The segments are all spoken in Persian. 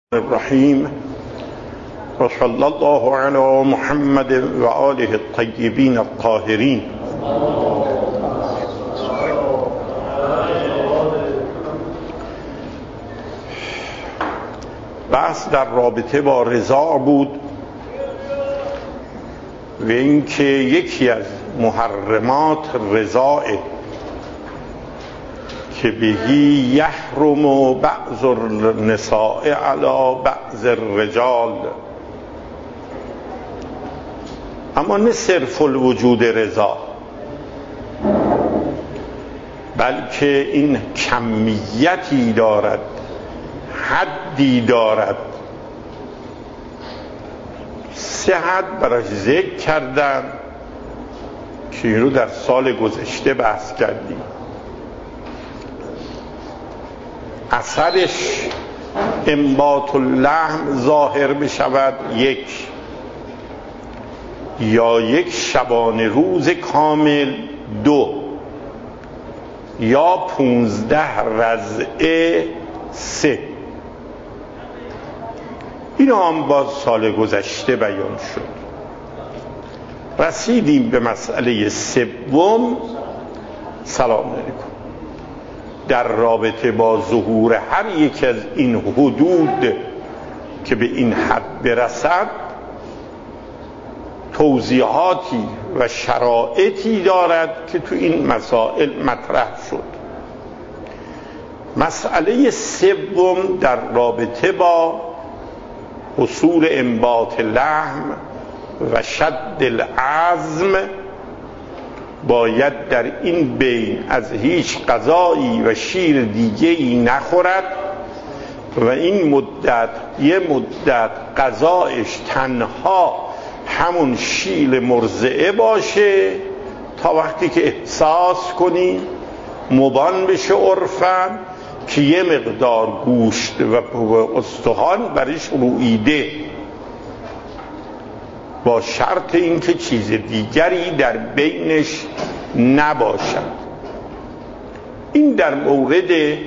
الرحیم و صلی الله علی محمد و آله الطیبین الطاهرین. بحث در رابطه با رضا بود و اینکه یکی از محرمات رضا که بهی یحرم بعض النساء علی بعض الرجال، اما نه صرف الوجود رضا، بلکه این کمیتی دارد، حدی دارد. 3 حد براش ذکر کردن که این رو در سال گذشته بحث کردیم. اثرش انبات اللحم ظاهر بشود 1، یا 1 شبانه روز کامل 2، یا 15 رضعه 3. این هم باز سال گذشته بیان شد. رسیدیم به مسئله سوم. سلام علیکم. در رابطه با ظهور هر یک از این حدود که به این حد برسد توضیحاتی و شرایطی دارد که تو این مسائل مطرح شد. مسئله سوم در رابطه با حصول انبات لحم و شد العظم، باید در این بین از هیچ غذایی و شیر دیگه‌ای نخورد و این مدت یه مدت غذایش تنها همون شیل مرضعه باشه تا وقتی که احساس کنی مبان بشه عرفاً که یه مقدار گوشت و استخوان برش رویده، با شرط اینکه چیز دیگری در بینش نباشد. این در مورد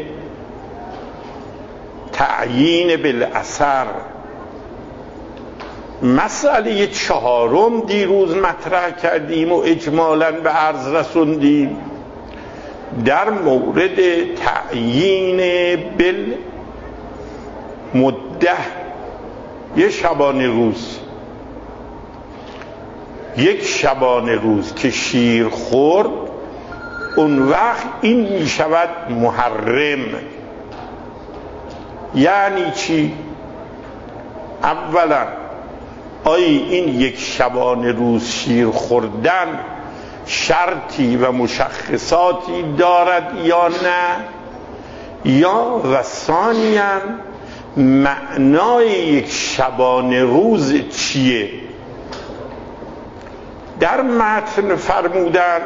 تعیین بالاثر. مسئله 4 دیروز مطرح کردیم و اجمالاً به عرض رسوندیم، در مورد تعیین بالمده. یه شبانه روز، 1 شبانه روز که شیر خورد، اون وقت این می شود محرم. یعنی چی؟ اولا آیا این 1 شبانه روز شیر خوردن شرطی و مشخصاتی دارد یا نه؟ یا و ثانیاً معنای 1 شبانه روز چیه؟ در متن فرمودن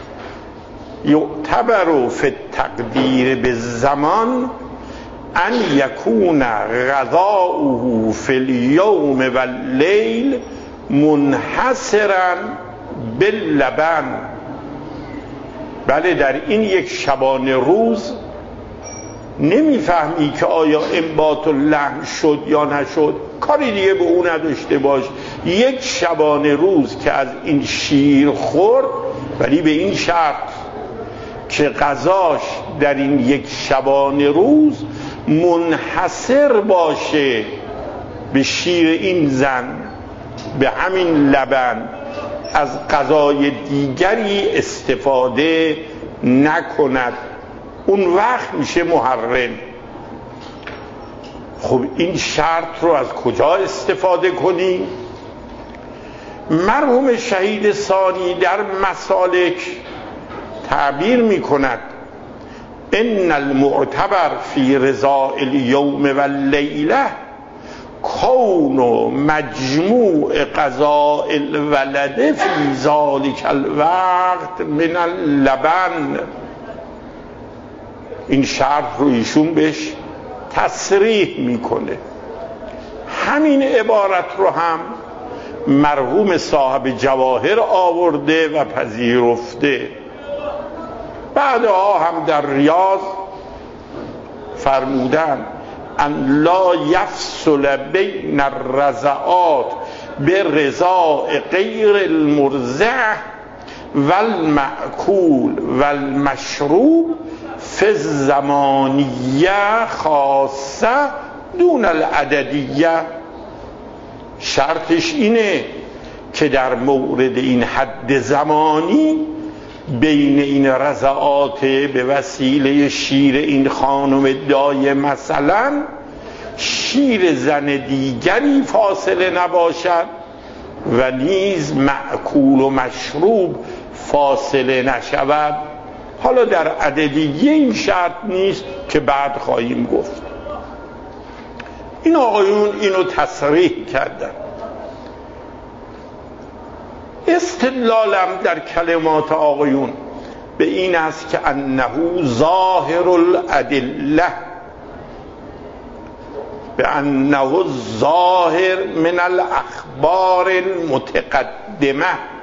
یعتبر فی التقدیر بالزمان ان یکون غذاؤه فی اليوم و اللیل منحصرا باللبن. بله، در این 1 شبانه روز نمیفهمی که آیا انبات اللحم شد یا نشد، کاری دیگه به اون نداشته باش. 1 شبانه روز که از این شیر خورد، ولی به این شرط که غذاش در این 1 شبانه روز منحصر باشه به شیر این زن، به همین لبن، از غذای دیگری استفاده نکند، اون وقت میشه محرم. خب این شرط رو از کجا استفاده کنیم؟ مرحوم شهید ثانی در مسالک تعبیر میکند ان المعتبر فی رضاء الیوم و اللیله کون مجموع قضاء الولد فی ذلک الوقت من اللبن. این شرط رو ایشون بهش تصریح میکنه. همین عبارت رو هم مرحوم صاحب جواهر آورده و پذیرفته. بعدها هم در ریاض فرمودن ان لا یفصل بین الرضعات به رضاع غیر المرضع والمأکول والمشروب فی الزمانیه خاصه دون العددیه. شرطش اینه که در مورد این حد زمانی بین این رضعات به وسیله شیر این خانم دایه مثلا شیر زن دیگری فاصله نباشد و نیز مأکول و مشروب فاصله نشود. حالا در عددیه این شرط نیست که بعد خواهیم گفت. این آقایون اینو تصریح کردن. استدلالم در کلمات آقایون به این است که انه ظاهر الادله، به انه ظاهر من الاخبار المتقدمه.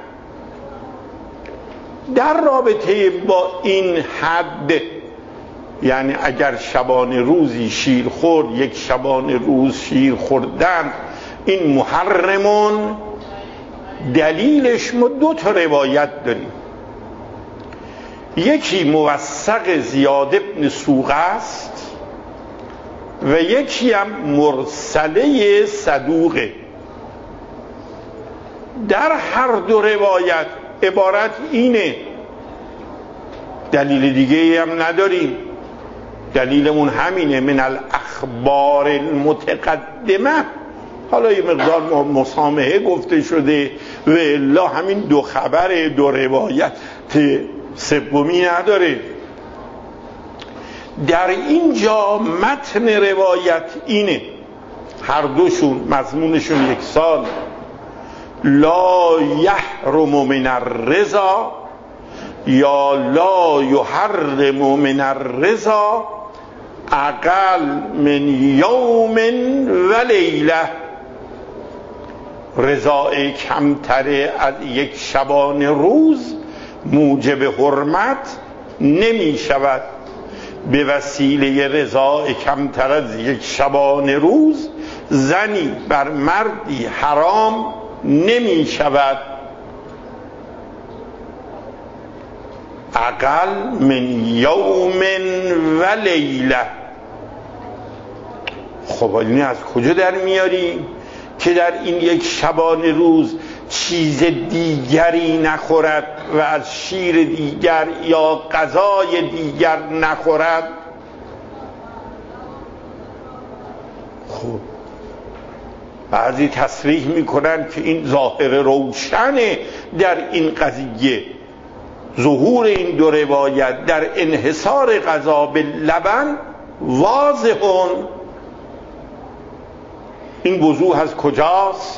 در رابطه با این حد، یعنی اگر شبانه روزی شیر خورد، یک شبانه روز شیر خوردن این محرمون، دلیلش ما دو تا روایت داریم. یکی موثق زیاد ابن سوق است و یکی هم مرسله صدوقه. در هر دو روایت عبارت اینه، دلیل دیگه هم نداریم، دلیلمون همینه، من الاخبار المتقدمه. حالا یه مقدار مسامحه گفته شده و الا همین دو خبر دو روایت سومی نداره. در اینجا متن روایت اینه، هر دوشون مضمونشون یکسان، لا یحرم من الرضا یا لا یحرم من الرضا اقل من یوم و لیله. رضای کمتر از یک شبانه روز موجب حرمت نمی شود. به وسیله رضای کمتر از یک شبانه روز زنی بر مردی حرام نمی شود. اقل من یوم و لیله. خب اینی از کجا در میاری که در این یک شبانه روز چیز دیگری نخورد و از شیر دیگر یا غذای دیگر نخورد؟ خب بعضی تصریح میکنن که این ظاهر روشنه در این قضیه، ظهور این دو روایت در انحصار غذا به لبن واضحون. این وضوح از کجاست؟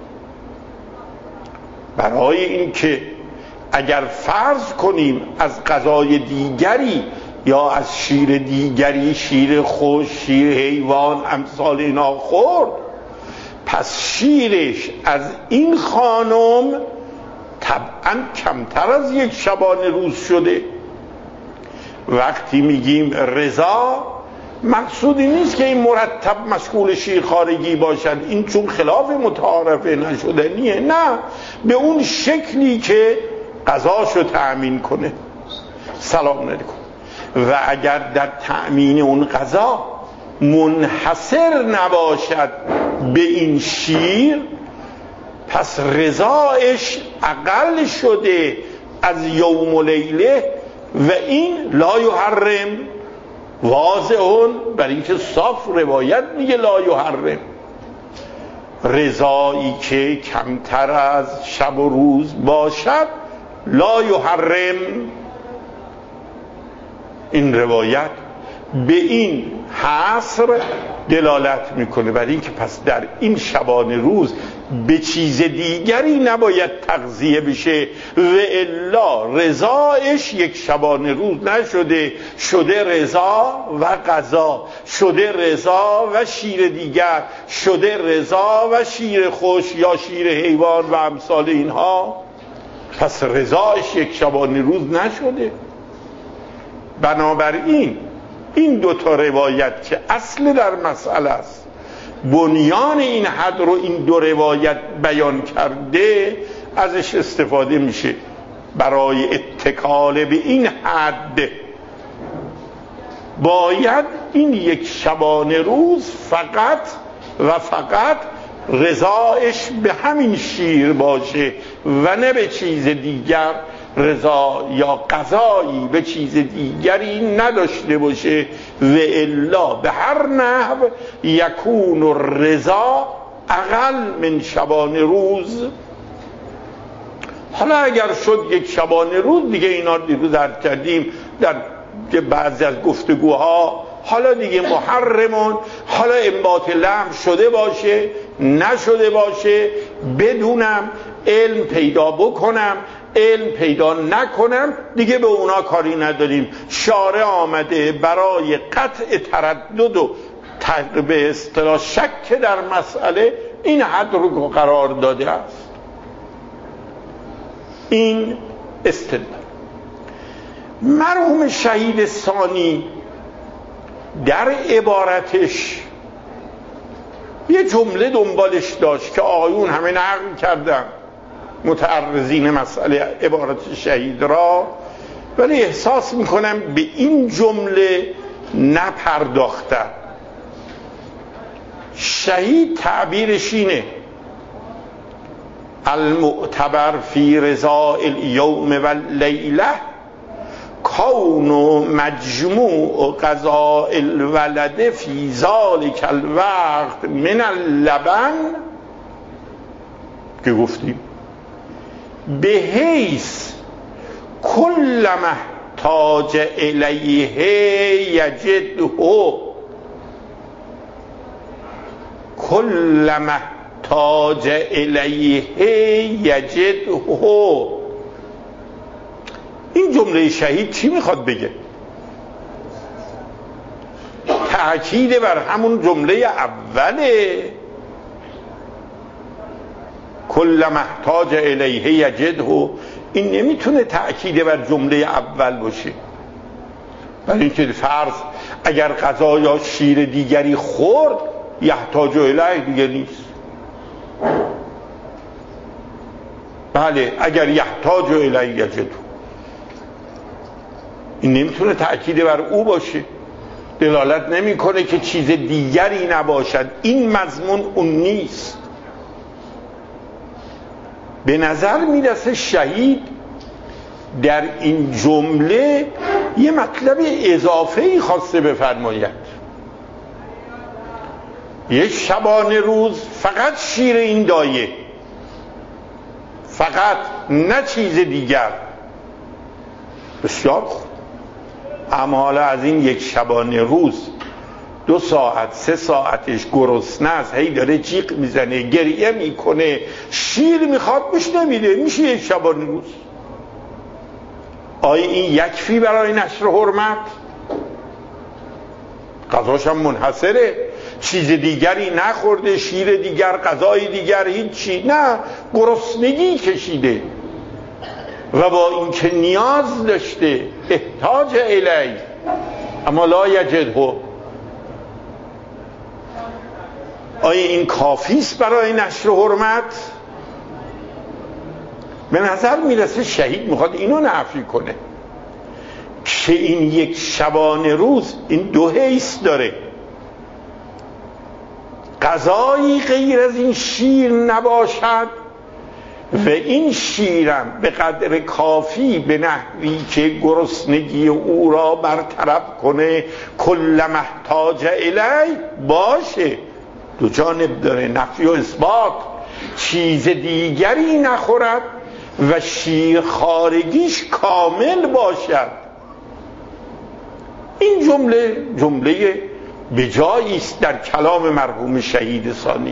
برای این که اگر فرض کنیم از غذای دیگری یا از شیر دیگری، شیر خوش، شیر حیوان، امثال اینا خورد، پس شیرش از این خانم طبعا کمتر از یک شبانه روز شده. وقتی میگیم رضا، مقصودی نیست که این مرتب مشغول شیرخوارگی باشد، این چون خلاف متعارفه نشدنیه، نه، به اون شکلی که غذاشو تأمین کنه. سلام علیکم. و اگر در تأمین اون غذا منحصر نباشد به این شیر، پس رضایش اقل شده از یوم و لیله و این لا یحرم. واضحون، برای اینکه صاف روایت میگه لا یحرم. رضایی که کمتر از شب و روز باشد لا یحرم. این روایت به این حصر دلالت میکنه، برای اینکه پس در این شبانه روز به چیز دیگری نباید تغذیه بشه و الا رضایش یک شبانه روز نشده، شده رضا و غذا، شده رضا و شیر دیگر، شده رضا و شیر خوش یا شیر حیوان و امثال اینها. پس رضایش یک شبانه روز نشده. بنابراین این دوتا روایت که اصل در مسئله است، بنیان این حد رو این دو روایت بیان کرده، ازش استفاده میشه برای اتکال به این حد. باید این یک شبانه روز فقط و فقط رضایش به همین شیر باشه و نه به چیز دیگر، رضا یا قضایی به چیز دیگری نداشته باشه. و الا به هر نحو یکون الرضا اقل من شبانه روز. حالا اگر شد یک شبانه روز، دیگه اینا دیروز عرض کردیم در بعضی از گفتگوها، حالا دیگه محرمون، حالا انبات لحم شده باشه نشده باشه، بدونم علم پیدا بکنم علم پیدا نکنم، دیگه به اونا کاری نداریم. شارع آمده برای قطع تردد و به اصطلاح شک در مسئله این حد رو قرار داده است. این استدلال. مرحوم شهید ثانی در عبارتش یه جمله دنبالش داشت که آقایون همه نقل کردن، متعرضین مسئله عبارت شهید را، ولی احساس میکنم به این جمله نپرداختن. شهید تعبیرش اینه: المعتبر فی رضا الیوم و اللیله کون مجموع قضاء الولد فی ذلک الوقت من اللبن، که گفتیم به حیث کل محتاج الیه یجده، کل محتاج الیه یجده. این جمله شهید چی میخواد بگه؟ تأکید بر همون جمله اوله، کل محتاج الیه یجده. این نمیتونه تأکید بر جمله اول باشه، برای اینکه فرض اگر غذا یا شیر دیگری خورد یحتاج الیه دیگه نیست. بله اگر یحتاج الیه یجده، این نمیتونه تأکید بر او باشه، دلالت نمیکنه که چیز دیگری نباشد. این مضمون اون نیست. به نظر میرسه شهید در این جمله یه مطلب اضافه‌ای خواسته بفرماید. یک شبانه روز فقط شیر این دایه، فقط، نه چیز دیگر. بسیار خوب. اما حالا از این یک شبانه روز 2 ساعت 3 ساعتش گرسنه است، هی داره جیغ میزنه، گریه میکنه، شیر میخواد بهش نمیده، میشه یک شبانه روز. آیا این یکفی برای نشر حرمت؟ غذاش هم منحصره، چیز دیگری نخورده، شیر دیگر، غذای دیگر، هیچی، نه، گرسنگی کشیده و با اینکه نیاز داشته، احتاج الی، اما لا یجده. آیا این کافیست برای نشر حرمت؟ به نظر میرسه شهید میخواد اینو نفی کنه که این یک شبانه روز این 2 حیث داره. غذایی غیر از این شیر نباشد و این شیرم به قدر کافی به نحوی که گرسنگی او را برطرف کنه، کل محتاج الی باشه. 2 جانب داره، نفی و اثبات. چیز دیگری نخورد و شیر خارگیش کامل باشد. این جمله به جایی است در کلام مرحوم شهید ثانی.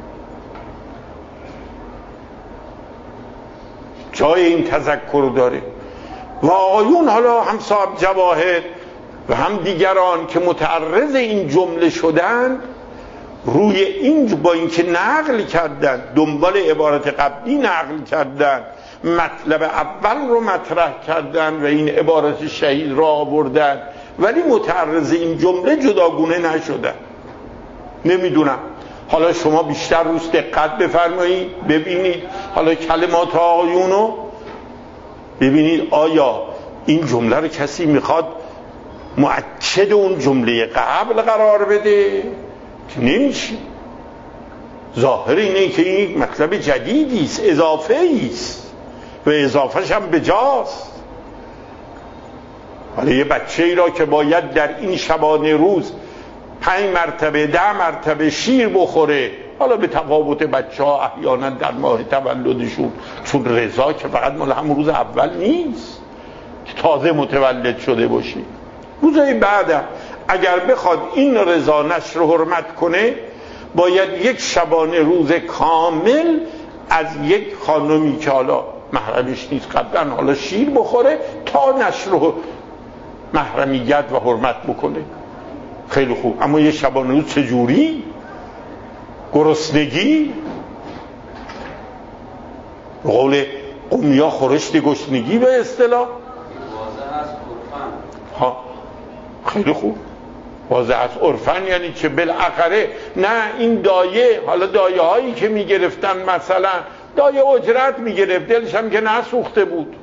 جای این تذکر داره و آقایون حالا هم صاحب جواهر و هم دیگران که متعرض این جمله شدن، روی این با اینکه نقل کردن، دنبال عبارت قبلی نقل کردن، مطلب اول رو مطرح کردن و این عبارت شهید را آوردن ولی متعرض این جمله جداگونه نشدن. نمیدونم، حالا شما بیشتر روش دقت بفرمایید ببینید، حالا کلمات آقایونو ببینید آیا این جمله رو کسی میخواد مؤکد اون جمله قبل قرار بده که نمیشه. ظاهر اینه که این مطلب جدیدی است، اضافه است و اضافهش هم بجاست. حالا یه بچه ای را که باید در این شبانه روز 5 مرتبه 10 مرتبه شیر بخوره، حالا به تفاوت بچه ها احیانا در ماه تولدشون، چون رضا که فقط مال همون روز اول نیست که تازه متولد شده باشی، روزهای بعدم اگر بخواد این رضا نشر و حرمت کنه باید یک شبانه روز کامل از یک خانمی که حالا محرمش نیست قبلا حالا شیر بخوره تا نشر و محرمیت و حرمت بکنه. خیلی خوب، اما یه شبانه روز چجوری؟ گرسنگی؟ قول قومیا خورشت گشنگی به اصطلاح. ها خیلی خوب، واضح از عرفن یعنی که بالاخره نه این دایه، حالا دایه هایی که میگرفتن مثلا دایه اجرت میگرفت دلش هم که نسوخته بود،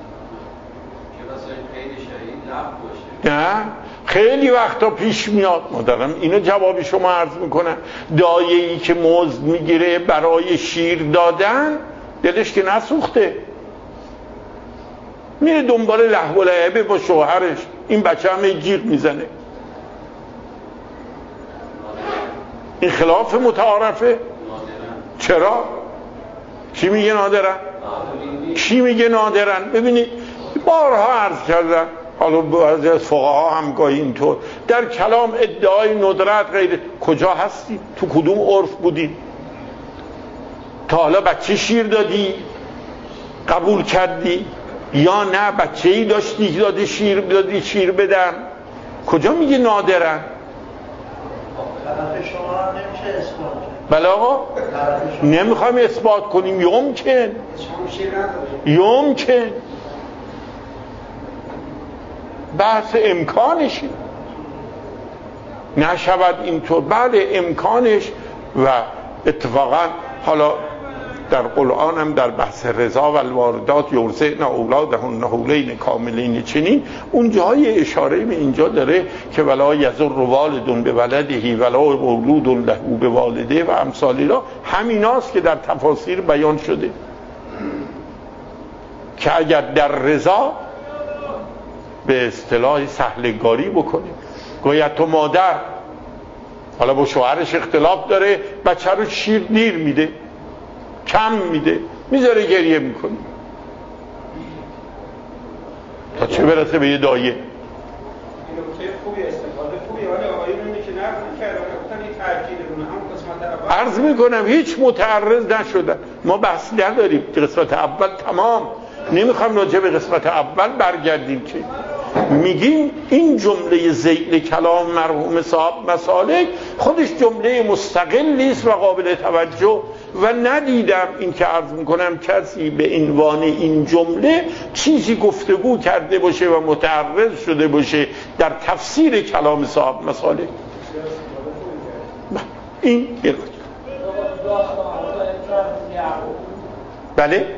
نه خیلی وقتا پیش میاد. مادرم اینو جواب شما عرض میکنم، دایه‌ای که مزد میگیره برای شیر دادن دلش که نسوخته، میره دنبال لهو و لعبه با شوهرش، این بچه هم جیغ میزنه. این خلاف متعارفه. چرا؟ کی میگه نادرن؟ کی میگه نادرن؟ ببینید بارها عرض کردم، حالا بعضی از فقها هم گاهی اینطور در کلام ادعای ندرت غیر، کجا هستی؟ تو کدوم عرف بودی؟ تا حالا بچه شیر دادی قبول کردی یا نه بچه ای داشتی دادی شیر بدم؟ کجا میگه نادرن؟ طرف شما نمیشه اثبات کنیم. بله آقا نمیخوایم اثبات کنیم، یمکن بحث امکانشی نشود اینطور. بله امکانش، و اتفاقا حالا در قرآن هم در بحث رضا و الواردات یرضعن اولادهن حولین کاملین چنین اون جای اشاره به اینجا داره که ولا یضر والد بولده ولا مولود له بوالده و امثال را، همیناست که در تفاسیر بیان شده که اگر در رضا به اصطلاح سهلگاری بکنه، گوید تو مادر حالا با شوهرش اختلاف داره، بچه رو شیر دیر میده، کم میده، میذاره گریه میکنه، تا چه برسه به یه دایه. این نکته خوبی استفاده خوبی، ولی آقایون اینه که نقل کردن گفتن این تاکید رو هم قسمت اول عرض میکنم هیچ متعرض نشدن، ما بحث نداریم، قسمت اول تمام، نمیخوام راجع به قسمت اول برگردیم که میگیم این جمله ذیل کلام مرحوم صاحب مسالک خودش جمله مستقلی است و قابل توجه، و ندیدم این که عرض میکنم کسی به عنوان این جمله چیزی گفتگو کرده باشه و متعرض شده باشه در تفسیر کلام صاحب مسالک. این یه بله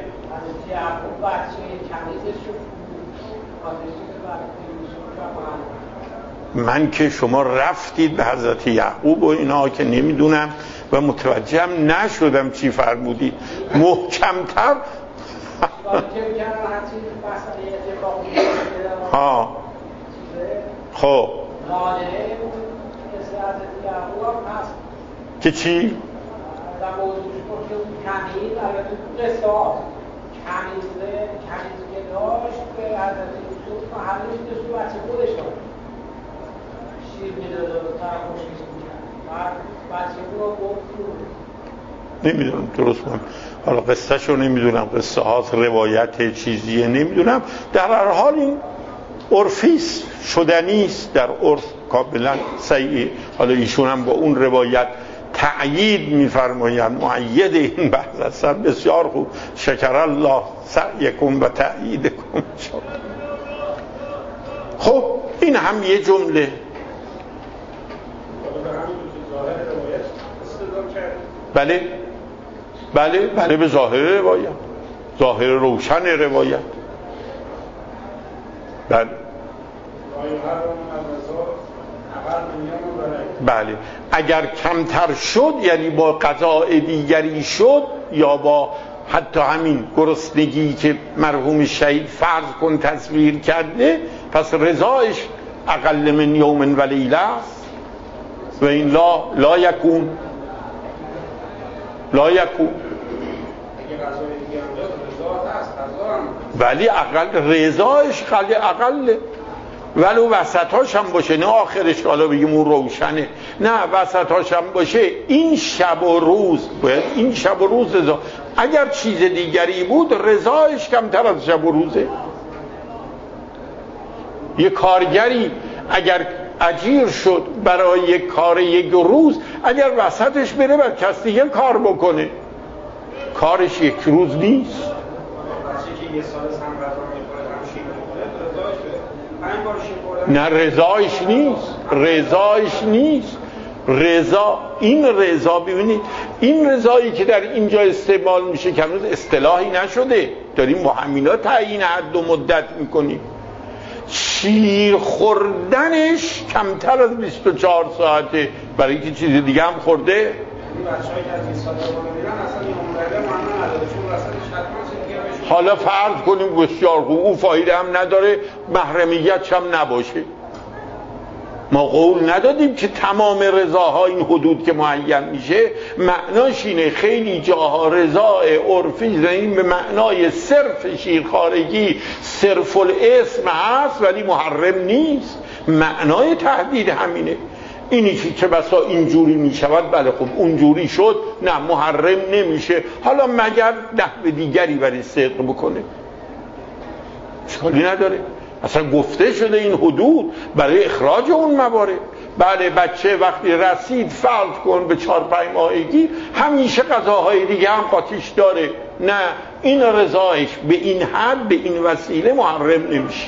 من که شما رفتید به حضرت یعقوب و اینا که نمیدونم و متوجهم نشدم چی فرمودید محکمتر. ها خب که چی؟ کنیز که داشت به حضرت یوسف محلش داشت و بچه خودش داشت شیر میداد و طرف خوشیز میکرد، بچه خود گفت نمیدونم درست من حالا قصه شو نمیدونم، قصه هاست روایت چیزیه نمیدونم، در هر حال این عرفیست شدنیست در عرف کاملا صحیح. حالا ایشون هم با اون روایت تأیید میفرمایند، مؤید این بحث هستن. بسیار خوب، شکر الله سعیکم و تأییدکم. خب این هم یه جمله. بله بله بله، به ظاهر روایت، ظاهر روشن روایت. بله بله، اگر کمتر شد یعنی با قضاء دیگری شد یا با حتی همین گرسنگی که مرحوم شهید فرض کن تصویر کرده، پس رضایش اقل من یوم و لیله است و این لا یکون ولی اقل رضایش اقله، ولو وسطاش هم باشه، نه آخرش حالا بگیم اون روشنه، نه وسطاش هم باشه. این شب و روز باید این شب و روز رضا. اگر چیز دیگری بود رضایش کمتر از شب و روزه. یه کارگری اگر اجیر شد برای یک کار یک روز، اگر وسطش بره بر کس دیگه کار بکنه، کارش یک روز نیست. نه رضایش نیست. رضا، این رضا ببینید، این رضایی که در اینجا استعمال میشه که هنوز اصطلاحی نشده، داریم با همینا تعیین حد و مدت میکنیم. شیر خوردنش کمتر از 24 ساعته، برای اینکه چیز دیگه هم خورده. این بچه‌ای که از این سال میرن اصلا این عمره معنا نداره، چون وسطش حتما. حالا فرض کنیم بسیار خوب، اون فایده هم نداره، محرمیت هم نباشه. ما قول ندادیم که تمام رضاها این حدود که معین میشه معناش اینه. خیلی جاها رضای عرفی این به معنای صرف شیرخوارگی، صرف الاسم هست ولی محرم نیست. معنای تهدید همینه. اینی که بسا اینجوری میشود، بله خب اونجوری شد، نه محرم نمیشه، حالا مگر نحو دیگری برای صدق بکنه، اشکالی نداره. اصلا گفته شده این حدود برای اخراج اون موارد. بله بچه وقتی رسید فرض کن به 4-5 ماهگی، همیشه غذاهای دیگه هم قاطیش داره، نه این رضایش به این حد به این وسیله محرم نمیشه.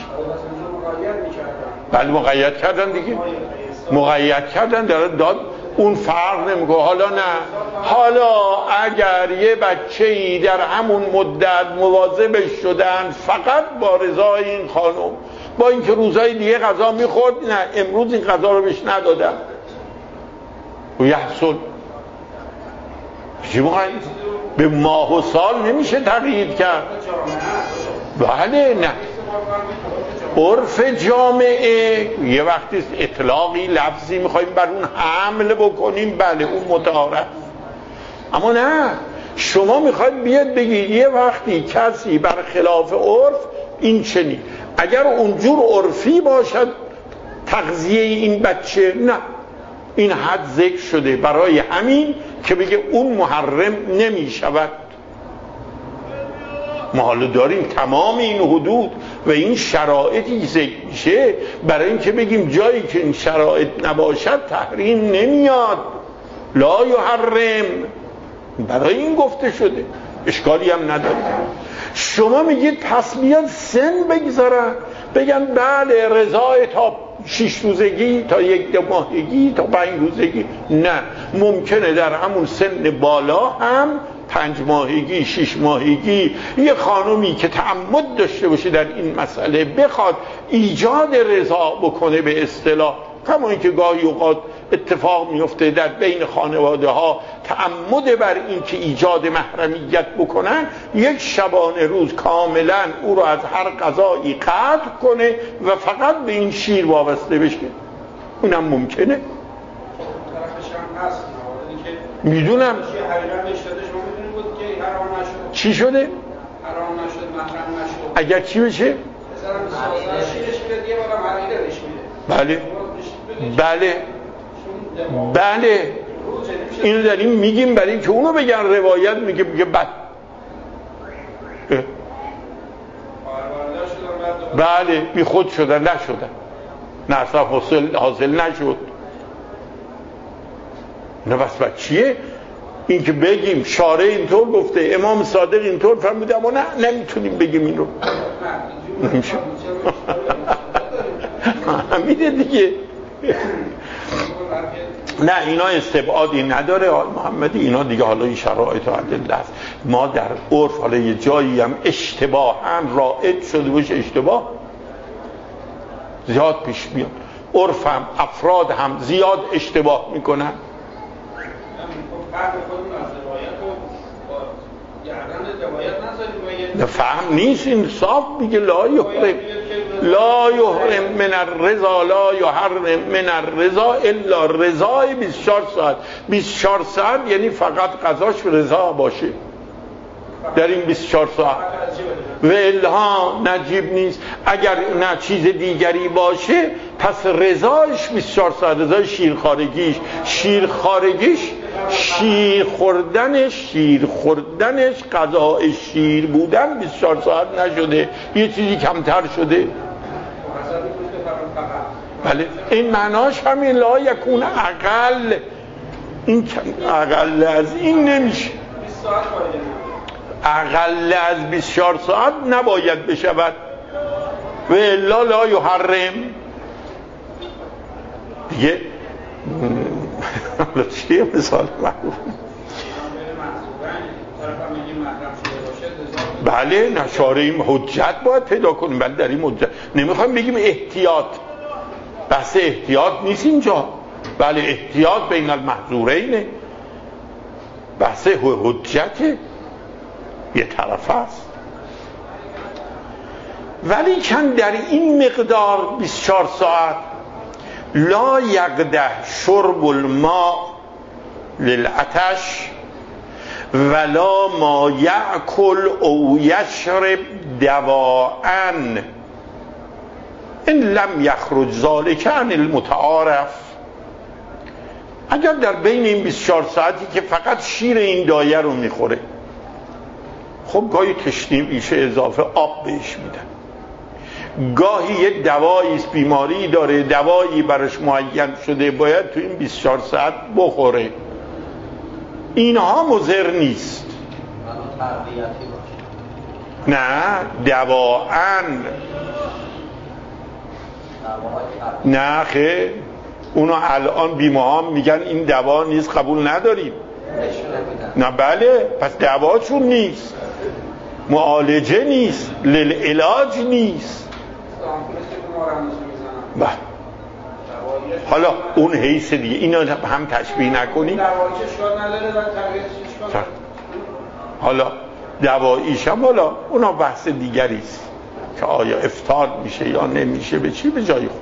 بله مقید کردن دیگه، مقید کردن داد اون فرق نمیکنه. حالا نه، حالا اگر یه بچه‌ای در همون مدت مواظبش شدن فقط با رضای این خانم، با اینکه روزهای دیگه غذا میخورد، نه امروز این غذا رو بهش ندادم و یحصل به ماه و سال نمیشه تقیید کرد. بله نه، عرف جامعه یه وقتی اطلاقی لفظی میخوایم بر اون حمل بکنیم، بله اون متعارف، اما نه شما میخواید بیاد بگید یه وقتی کسی بر خلاف عرف این چنین، اگر اونجور عرفی باشد تغذیه این بچه، نه این حد ذکر شده برای همین که بگه اون محرم نمیشود. ما حالا داریم تمام این حدود و این شرایطی ذکر میشه برای اینکه بگیم جایی که این شرایط نباشد تحریم نمیاد، لا یحرم، برای این گفته شده، اشکالی هم نداره. شما میگید پس بیاد سن بگذارن، بگن بله رضای تا 6 روزگی، تا 1 ماهگی، تا 5 روزگی، نه ممکنه در همون سن بالا هم 5 ماهگی 6 ماهگی یه خانومی که تعمد داشته باشه در این مسئله بخواد ایجاد رضا بکنه به اصطلاح، کما اینکه گاهی اوقات اتفاق میفته در بین خانواده ها تعمد بر این که ایجاد محرمیت بکنن، یک شبانه روز کاملا او رو از هر غذایی قطع کنه و فقط به این شیر وابسته بشه، اونم ممکنه. میدونم چی شده؟ حرام نشد، محرم نشد. اگر چی بشه؟ مثلا شیرش میده، یه بارم عقیده بهش میده. بله بله اینو داریم میگیم برای اینکه اونو بگن روایت میگه بد. بله بی خود شدن، نشدن، نصف حاصل نشد. نه بس بعد چیه؟ این که بگیم شارع اینطور گفته، امام صادق اینطور فرموده، اما نه نمیتونیم بگیم این رو. نمیشه. همینه دیگه. نه اینا استبعادی نداره آقای محمدی، اینا دیگه حالا این شرایط و ادله است. ما در عرف حالا یه جایی هم اشتباه هم رائج شده باشه، اشتباه زیاد پیش میاد، عرف هم افراد هم زیاد اشتباه میکنن. فهم نیست، انصاف میگه لا یحرم من الرضا لا یحرم من الرضا الا رضای 24 ساعت. 24 ساعت یعنی فقط قضاش رضا باشه در این 24 ساعت، و الا نجیب نیست. اگر نه چیز دیگری باشه پس رضایش 24 ساعت، رضای شیر خارگیش شیر خوردنش قضای شیر بودن 24 ساعت نشده، یه چیزی کمتر شده. بله این معناش همین لا یکون اقل، این اقل از این نمیشه، اقل از 24 ساعت نباید بشود. و الا لا یحرم دیگه. چیه مثال معروف؟ بله نشاریم حجت باید پیدا کنیم. بله در این حجت نمیخوایم بگیم احتیاط، بحث احتیاط نیست اینجا. بله احتیاط بین المحظورینه، بحث حجت یه طرف است. ولی کن در این مقدار 24 ساعت لا یقده شرب الماء للعطش ولا ما یأکل او یشرب دواء ان لم یخرج ذلک عن المتعارف. اگر در بین این 24 ساعتی که فقط شیر این دایه رو میخوره، خب گاهی تشنه میشه اضافه آب بهش میدن، گاهی یه دوایی است بیماری داره دوایی برش معین شده باید تو این 24 ساعت بخوره، اینها مضر نیست. نه دواعن نه خیر، اونو الان بیماها میگن این دوا نیست قبول نداریم. نه بله پس دواچون نیست، معالجه نیست، للعلاج نیست. بله حالا اون حیث دیگه اینا هم تشبیه نکنی. حالا دواییش هم حالا اونا بحث دیگری است که آیا افطار میشه یا نمیشه به چی به جای خود.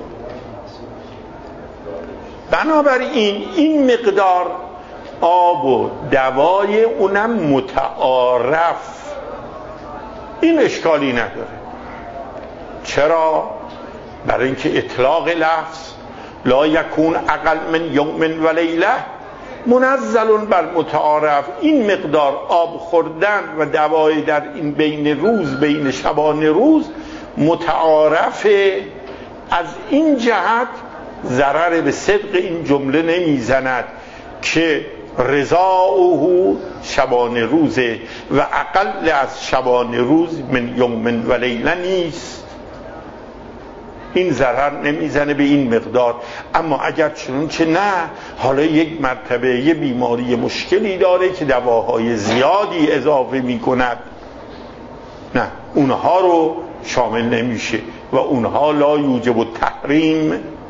بنابراین این مقدار آب و دوای اونم متعارف، این اشکالی نداره. چرا؟ برای اینکه اطلاق لفظ لا یکون اقل من یوم و لیله منزل بر متعارف، این مقدار آب خوردن و دوای در این بین روز، بین شبان روز متعارفه. از این جهت ضرر به صدق این جمله نمیزند که رضاؤه شبان روزه و اقل از شبان روز من یوم و لیله نیست، این ضرر نمیزنه به این مقدار. اما اگر چنانچه نه حالا یک مرتبه یه بیماری مشکلی داره که دواهای زیادی اضافه میکند، نه اونها رو شامل نمیشه و اونها لا یوجب التحریم.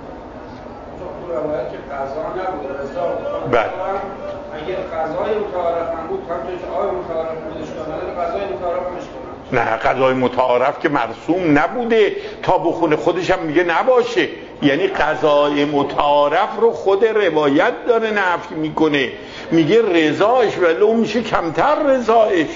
بله اگر قضای متعارف هم بود همچنین آقای متعارف بودش کنه قضای متعارف مشکنه. نه قضای متعارف که مرسوم نبوده تا بخونه، خودش هم میگه نباشه، یعنی قضای متعارف رو خود روایت داره نفی میکنه، میگه رضایش ولو میشه کمتر رضایش.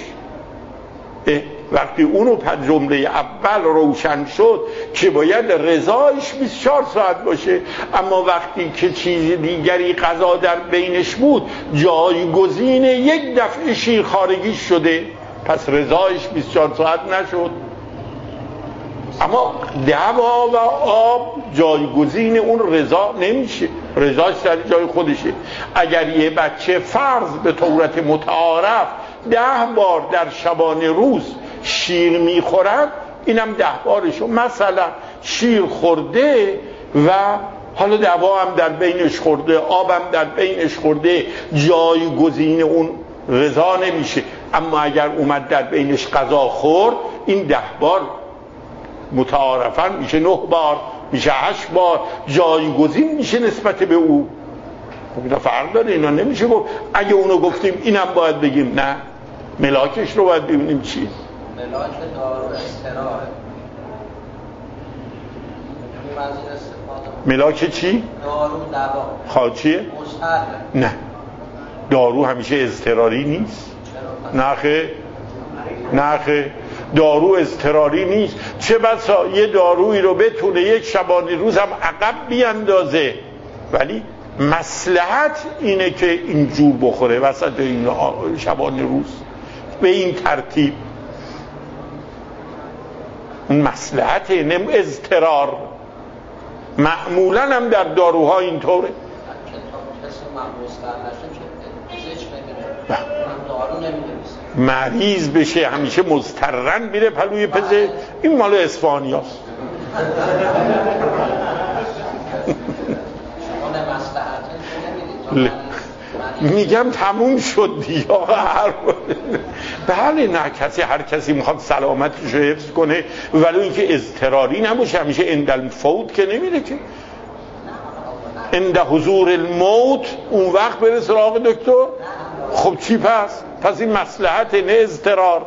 وقتی اونو پر جمله اول روشن شد که باید رضایش 24 ساعت باشه، اما وقتی که چیز دیگری قضا در بینش بود جایگزین یک دفعه شیرخوارگی شده، پس رضایش 24 ساعت نشد. اما دوا و آب جایگزین اون رضا نمیشه، رضاش در جای خودشه. اگر یه بچه فرض به طورت متعارف 10 بار در شبانه روز شیر میخورد، اینم 10 بارشو مثلا شیر خورده و حالا دوا هم در بینش خورده، آبم در بینش خورده، جایگزین اون غذا نمیشه. اما اگر اومد در بینش غذا خورد، این 10 بار متعارفاً میشه 9 بار، میشه 8 بار، جایگزین میشه نسبت به او. خب اینا فرق داره، اینا نمیشه گفت اگه اونو گفتیم اینم باید بگیم. نه، ملاکش رو باید ببینیم چی. ملاک دارو استراحه. ملاک چی؟ دارو دوا. خاچیه؟ مستحب. نه، دارو همیشه اضطراری نیست. نخه دارو اضطراری نیست. چه بسا یه دارویی رو بتونه یک شبانه روز هم عقب بیاندازه، ولی مصلحت اینه که اینجور بخوره وسط این شبانه روز به این ترتیب. اون مصلحته، نه اضطرار. معمولا هم در داروها اینطوره. مریض بشه همیشه مضطرن میره پلوی پزشک. این مال اسپانیاست. میگم تموم شد دیگه. بله، نه کسی، هر کسی میخواد سلامتش رو حفظ کنه، ولی اینکه اضطراری نباشه. همیشه اندل فوت که نمیره که، عند حضور الموت اون وقت بره سراغ دکتر. خب چی پس این مصلحت، نه اضطرار.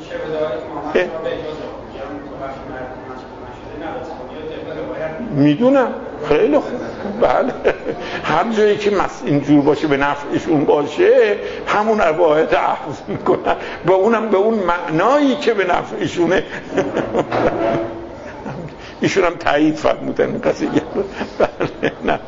میدونم، خیلی خوب. بله، هر جایی که اینجور باشه به نفعشون باشه همون روایت اخذ میکنن، به اونم به اون معنایی که به نفعشونه. ایشون هم تایید فرمودن این قضیه. بله، نه.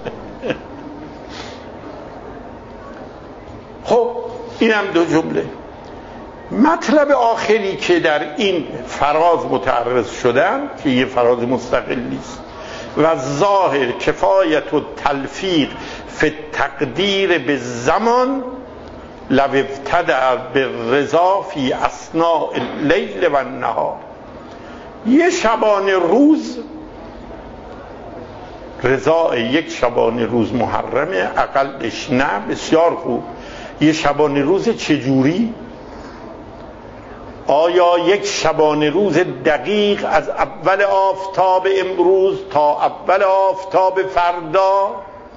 خب اینم 2 جمله. مطلب آخری که در این فراز متعرض شدن که یه فراز مستقلی است و ظاهر کفایت و تلفیق فی تقدیر به زمان لو ابتدع بالرضا فی اثناء اللیل و النهار. یه شبانه روز، رضا یک شبانه روز محرمه، اقلش نه. بسیار خوب. یه شبانه روز چجوری؟ آیا یک شبانه روز دقیق از اول آفتاب امروز تا اول آفتاب فردا،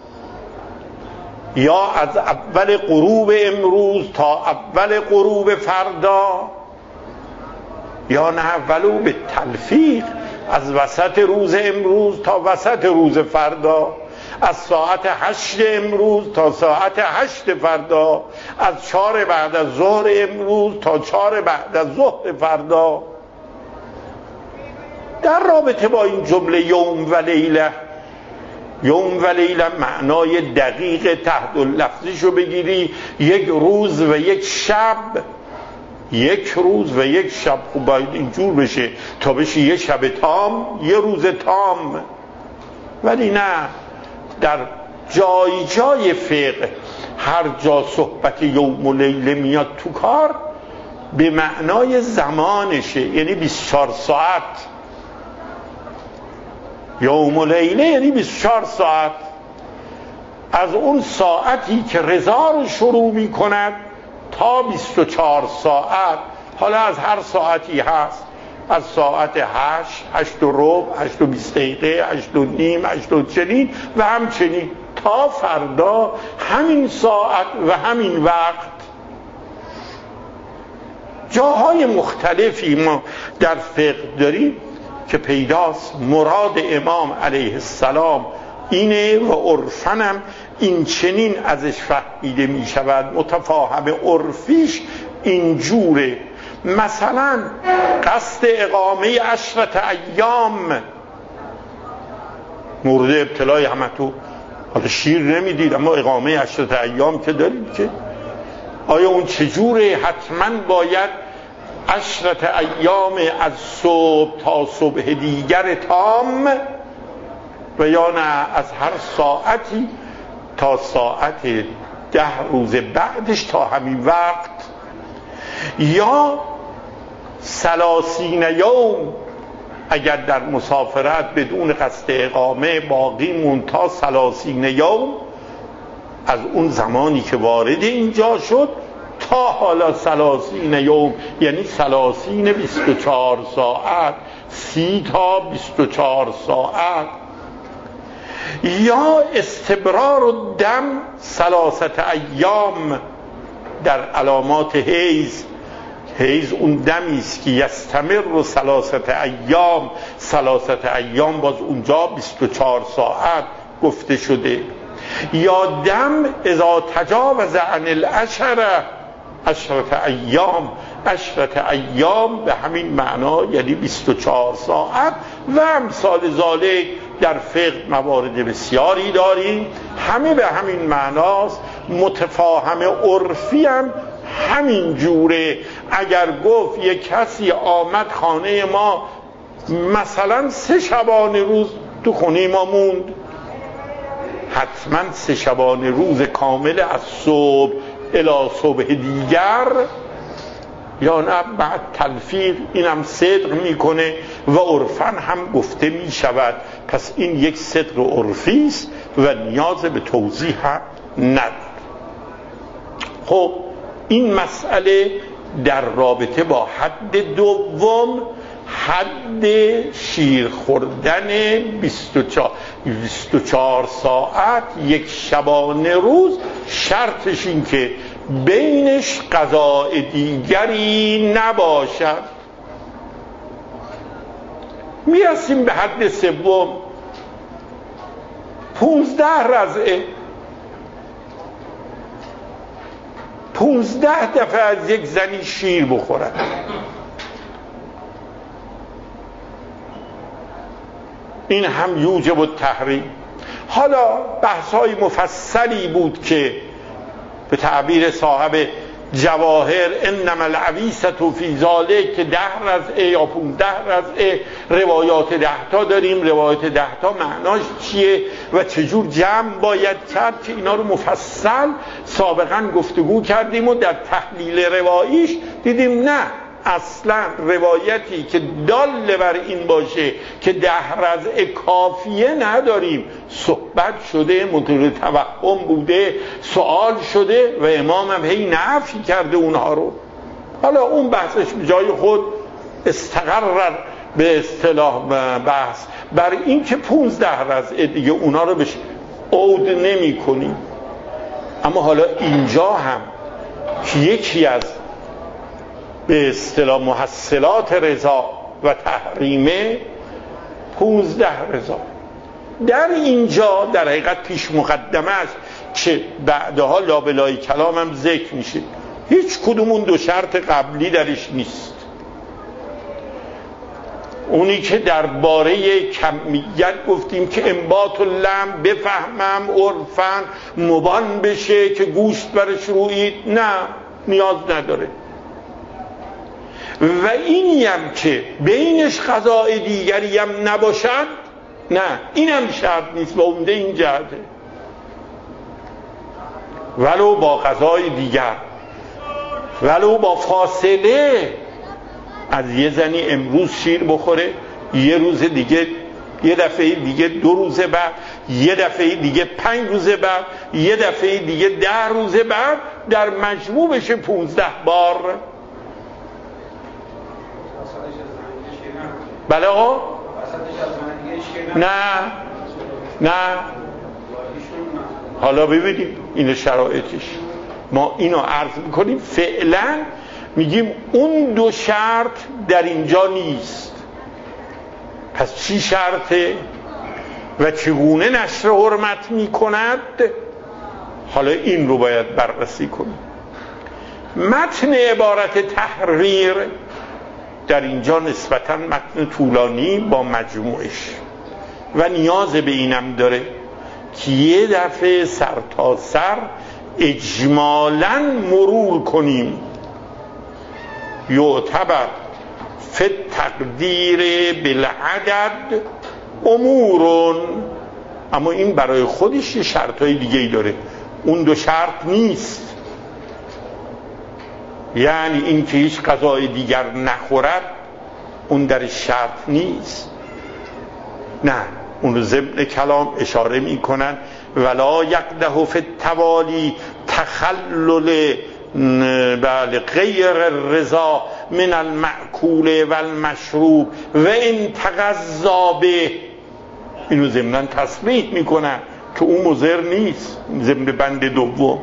یا از اول غروب امروز تا اول غروب فردا، یا نه ولو به تلفیق از وسط روز امروز تا وسط روز فردا، از ساعت 8 امروز تا ساعت 8 فردا، از 4 بعد از ظهر امروز تا 4 بعد از ظهر فردا. در رابطه با این جمله یوم و لیله، یوم و لیله معنای دقیق تحت لفظیشو بگیری، یک روز و یک شب. یک روز و یک شب. خب باید اینجور بشه تا بشه یه شب تام، یه روز تام. ولی نه، در جای جای فقه هر جا صحبت یوم و لیله میاد تو کار به معنای زمانشه، یعنی 24 ساعت. یوم و لیله یعنی 24 ساعت. از اون ساعتی که رضا رو شروع می کند تا 24 ساعت. حالا از هر ساعتی هست، از ساعت 8، 8 و ربع، 8 و 20 دقیقه، 8 و نیم، 8 و چنین و همچنین تا فردا همین ساعت و همین وقت. جاهای مختلفی ما در فقه داریم که پیداست مراد امام علیه السلام اینه و عرفنم این چنین ازش فهمیده می شود. متفاهم عرفیش اینجوره. مثلا قصد اقامه 10 ایام مورد ابتلای همه تو. حالا شیر نمیدید اما اقامه 10 ایام که داریم که آیا اون چجوره؟ حتما باید 10 ایام از صبح تا صبح دیگر تام و یا نه از هر ساعتی تا ساعت 10 روز بعدش تا همین وقت، یا 30 یوم اگر در مسافرت بدون قصد اقامه باقی مون تا 30 یوم، از اون زمانی که وارد اینجا شد تا حالا 30 یوم، یعنی 24 ساعت، 30 تا 24 ساعت. یا استبرار الدم 3 ایام، در علامات حیض اون دمی است که یستمر 3 ایام، 3 ایام باز اونجا 24 ساعت گفته شده. یا دم اذا تجاوز عن العشره 10 ایام، 10 ایام به همین معنا یعنی 24 ساعت و امثال ذالک. در فقه موارد بسیاری داریم، همه به همین معناست. متفاهم عرفی هم همین جوره. اگر گفت یک کسی آمد خانه ما مثلا 3 شبانه روز تو خونه ما موند، حتما 3 شبانه روز کامل از صبح الی صبح دیگر، یا نه بعد تلفیق اینم صدق میکنه و عرفاً هم گفته میشود. پس این یک صدق عرفی است و نیاز به توضیح هم نداره. خب این مسئله در رابطه با حد دوم، حد شیر خوردن 24 ساعت یک شبانه روز، شرطش این که بینش غذای دیگری نباشد. میرسیم به حد سوم، 15 رضعه، 15 دفعه از یک زنی شیر بخورد. این هم یوجب التحریم. حالا بحث‌های مفصلی بود که به تعبیر صاحب جواهر انما العویسة فی ذالک که 10 رضعه یا 15 رضعه، روایات 10 تا داریم، روایات 10 تا معناش چیه و چجور جمع باید کرد که اینا رو مفصل سابقا گفتگو کردیم و در تحلیل رواییش دیدیم نه، اصلا روایتی که دال بر این باشه که 10 رضعه کافیه نداریم. صحبت شده، مطلوب توهم بوده، سوال شده و امام هم هی نفی کرده اونها رو. حالا اون بحثش به جای خود استقرر به اصطلاح بحث بر این که 15 رضعه دیگه اونا رو بهش عود نمی کنیم. اما حالا اینجا هم که یکی از به اصطلاح محصلات رضا و تحریمه 15 رضا، در اینجا در حقیقت پیش مقدمه است که بعدها لابلای کلام هم ذکر میشه. هیچ کدوم اون 2 شرط قبلی درش نیست. اونی که درباره کمیت گفتیم که انبات اللحم بفهمم عرفاً مبان بشه که گوشت برش رویید، نه نیاز نداره. و اینی هم که بینش غذای دیگری هم نباشد، نه اینم شرط نیست و عمده این جهته. ولو با غذای دیگر، ولو با فاصله، از یه زنی امروز شیر بخوره، یه روز دیگه، یه دفعه دیگه 2 روز بعد، یه دفعه دیگه 5 روز بعد، یه دفعه دیگه 10 روز بعد، در مجموع بشه 15 بار. بله آقا؟ نه حالا ببینیم این شرایطش. ما اینو عرض میکنیم فعلا میگیم اون 2 شرط در اینجا نیست. پس چی شرطه و چگونه نشر حرمت میکند؟ حالا این رو باید بررسی کنیم. متن عبارت تحریر در اینجا نسبتاً متن طولانی با مجموعش و نیاز به اینم داره که یه دفعه سر تا سر اجمالاً مرور کنیم. یعتبر فی تقدیر بالعدد امورون، اما این برای خودش یه شرطای دیگه ای داره، اون 2 شرط نیست. یعنی این که هیچ غذای دیگر نخورد اون در شرط نیست. نه، اون رو ضمن کلام اشاره میکنن ولا یقده فی التوالی تخلل بله غیر الرضا من المأکول و المشروب و این تغذا به، اینو ضمن تصریح میکنن که اون مضر نیست. ضمن بند دوم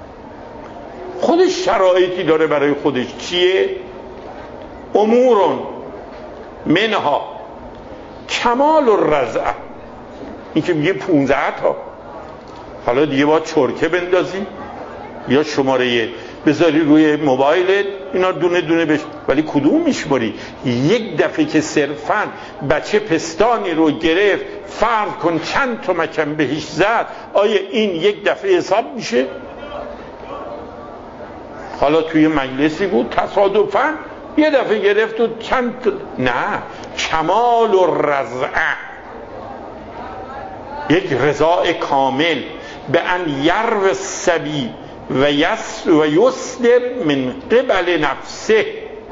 خودش شرایطی داره برای خودش. چیه؟ امورون منها کمال الرضع، این که میگه 15 تا، حالا دیگه باید چرکه بندازی یا شماره بذاری روی موبایلت اینا دونه دونه بش، ولی کدوم میشماری؟ یک دفعه که صرفاً بچه پستانی رو گرفت فرض کن چند تا مکم بهش زد، آیا این یک دفعه حساب میشه؟ حالا توی مجلسی بود تصادفاً یه دفعه گرفت و چند تا، نه، کمال الرضع، یک رضاع کامل به ان یرو الصبی و یسلب من قبل نفسه،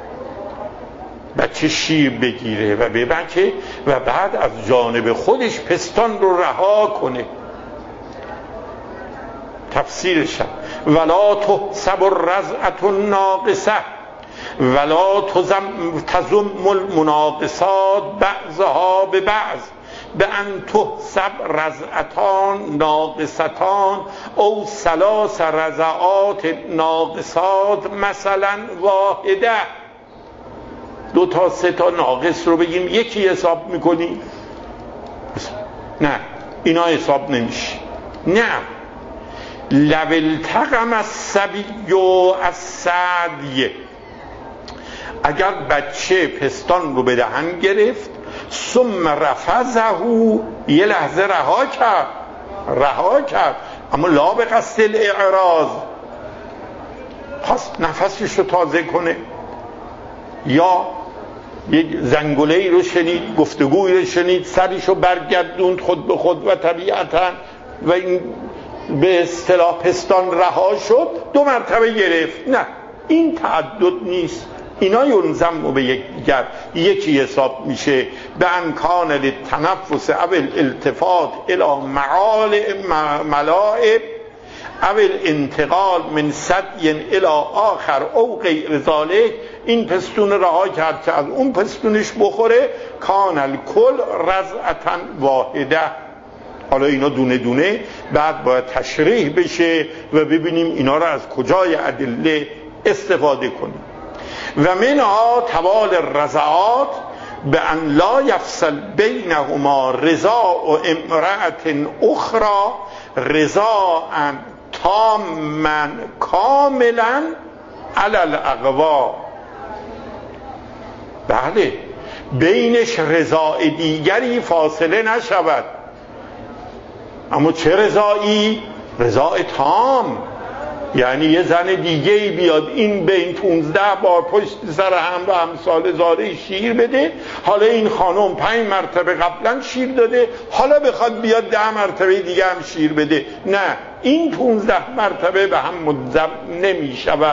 بچه شیر بگیره و ببکه و بعد از جانب خودش پستان رو رها کنه. تفسیرش ولا تحسب الرضعة الناقصة ولا تضم المناقصات بعضها به بعض به ان تحسب رضعتان ناقصتان او 3 رضعات ناقصات مثلا واحده. 2 تا 3 تا ناقص رو بگیم یکی حساب میکنی؟ نه، اینا حساب نمیشه. نه، لو التقم الصبی الثدی، اگر بچه پستان رو به دهن گرفت ثم رفضه، یه لحظه رها کرد اما لا به قصد الاعراض، خواست نفسش رو تازه کنه، یا یک زنگوله‌ای رو شنید، گفتگویی رو شنید، سرش رو برگردوند خود به خود و طبیعتاً و این به اصطلاح پستان رها شد، 2 مرتبه گرفت. نه، این تعدد نیست، اینا ینضم به یک دیگر، یکی حساب میشه به امکان للتنفس او الالتفات الى ملاعب او الانتقال من ثدی الى آخر او غیر ذلک. این پستون رها کرد که از اون پستونش بخوره، کان الکل رضعة واحده. حالا اینا دونه دونه بعد باید تشریح بشه و ببینیم اینا را از کجای ادله استفاده کنیم. و منها توال الرضعات به ان لا یفصل بینهما رضاء امرأة اخرى رضاء تاما کاملا علی الاقوا. بله، بینش رضاء دیگری فاصله نشود. اما چه رضایی؟ رضاء تام، یعنی یه زن دیگه ای بیاد این بین 15 بار پشت سر هم و امثال زاره شیر بده، حالا این خانم 5 مرتبه قبلا شیر داده، حالا بخواد بیاد 10 مرتبه دیگه هم شیر بده. نه، این 15 مرتبه به هم منضم نمی شود.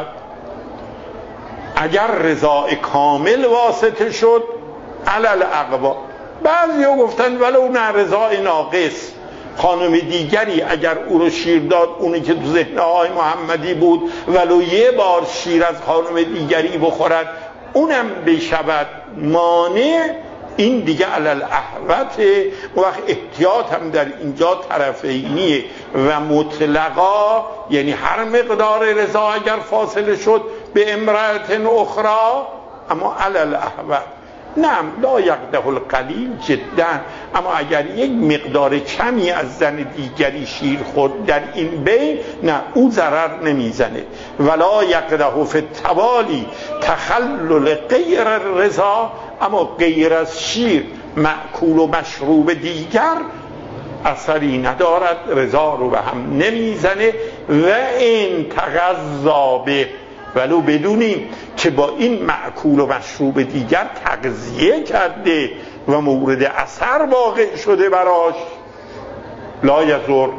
اگر رضاء کامل واسطه شد علی الاقوا. بعضی ها گفتن ولو نه رضاء ناقص، خانم دیگری اگر او رو شیر داد، اونی که تو ذهن آقای محمدی بود، ولو یه بار شیر از خانم دیگری بخورد اونم بشود مانع، این دیگه علل احوته. وقت احتیاط هم در اینجا طرفینیه و مطلقا، یعنی هر مقدار رضا اگر فاصله شد به امرأة اخرى، اما علل احوت. نه، لا یقده القلیل جدا، اما اگر یک مقدار کمی از زن دیگری شیر خورد در این بین، نه، او ضرر نمیزنه. ولا یقده فی التوالی تخلل غیر الرضا، اما غیر از شیر مأکول و مشروب دیگر اثری ندارد، رضا رو به هم نمیزنه. و این تغذا به، ولو بدونیم که با این مأکول و مشروب دیگر تغذیه کرده و مورد اثر واقع شده براش، لا یضر.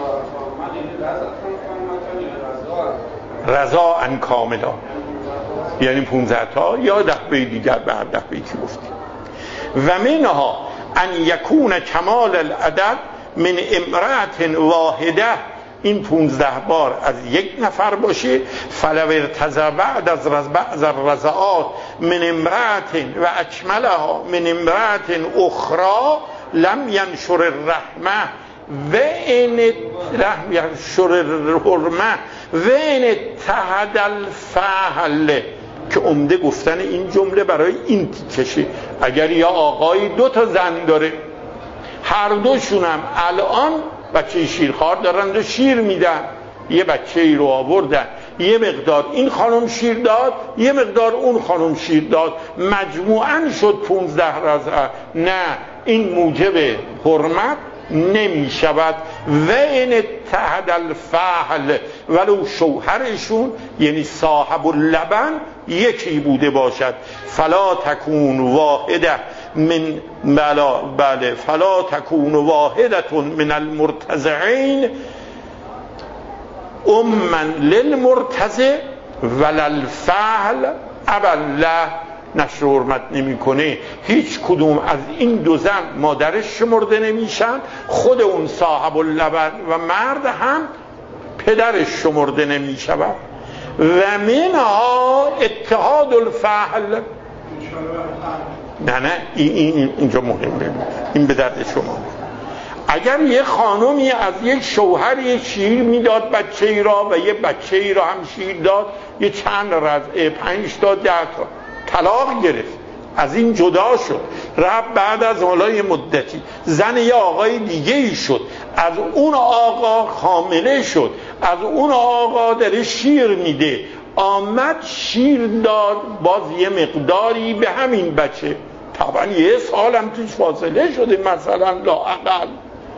رضاء کاملا. یعنی 15 تا یا 10 بیت دیگر به هر 10 بیتی گفتیم. و منها ان یکون کمال العدد من امرأة واحده، این 15 بار از یک نفر باشه. فلو ارتضى بعد از الرضعات من امرأة و اکملها من امرأة اخرى لم ینشر الرحمه و این لم ینشر الحرمه و این اتحد الفحل، که عمده گفتن این جمله برای این تیکشه. اگر یا آقای 2 تا زن داره، هر دوشون هم الان بچه شیرخوار دارن و شیر میدن، یه بچه ای رو آوردن، یه مقدار این خانم شیر داد، یه مقدار اون خانم شیر داد، مجموعاً شد 15 رضعه. نه، این موجب حرمت نمی شود. و این اتحد الفحل، ولو شوهرشون یعنی صاحب اللبن یکی بوده باشد. فلا تکون واحده من بله فلا تکون واحده من المرتضعین للمرتضع وللفحل ابله. نشر حرمت نمی کنه. هیچ کدوم از این 2 زن مادرش شمرده نمیشن، خود اون صاحب اللبن و مرد هم پدرش شمرده نمی شود. و منها اتحاد الفحل. نه اینجا مهمه، این به درد شما. اگر یه خانومی از یک شوهر شیر میداد بچه ای را و یه بچه ای را هم شیر داد، یه چند رضعه 5 تا 10 تا طلاق گرفت، از این جدا شد، رفت بعد از حالای مدتی زن یه آقای دیگه ای شد، از اون آقا حامله شد، از اون آقا داره شیر میده، آمد شیر داد باز یه مقداری به همین بچه، طبعا 1 سال هم توش فاصله شده مثلا لااقل،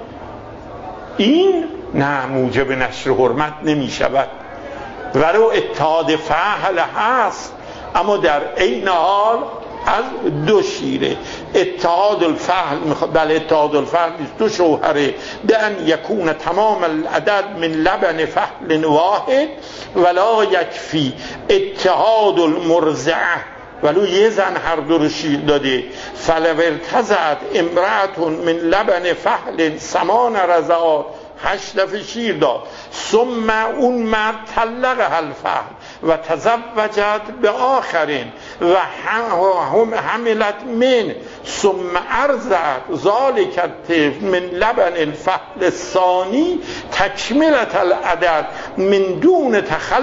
این نه موجب نشر حرمت نمی شود. ولو اتحاد فحل هست، اما در عین حال از 2 شیره. اتحاد الفحل بله اتحاد الفحل 2 شوهره. به ان یکون تمام العدد من لبن فحل واحد ولا یکفی اتحاد المرضعه، ولو یه زن هر 2 رو شیر داده. فلو ارتضعت امرأة من لبن فحل 8 رضعات، 8 دفعه شیر داد، ثم اون مرد طلقها الفحل و تزوجت به آخرین و هم حملت من ثم ارضعت ذالک الطفل من لبن الفحل الثانی تکملت العدد من دون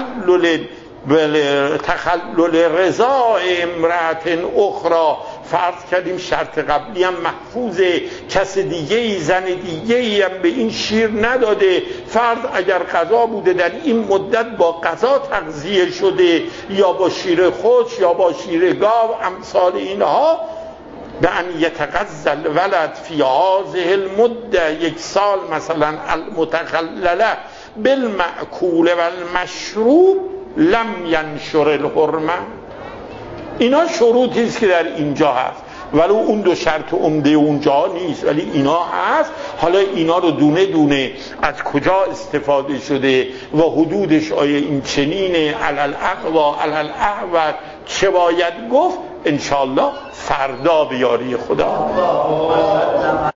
تخلل رضاع امرأة اخرى. فرض کردیم شرط قبلی هم محفوظه، کس دیگه ای زن دیگه ای هم به این شیر نداده، فرض اگر قضا بوده در این مدت با قضا تغذیه شده یا با شیر خوش یا با شیر گاو امثال اینها، به ان یتغذى الولد فی هذه المده 1 سال مثلا المتخلله بالمأکول والمشروب لم ینشر الحرمه. اینا شروطی است که در اینجا هست، ولی اون 2 شرط عمده اونجا نیست، ولی اینا هست. حالا اینا رو دونه دونه از کجا استفاده شده و حدودش آیا این چنینه، علل اقوا علل احوت چه باید گفت، انشاءالله فردا به یاری خدا.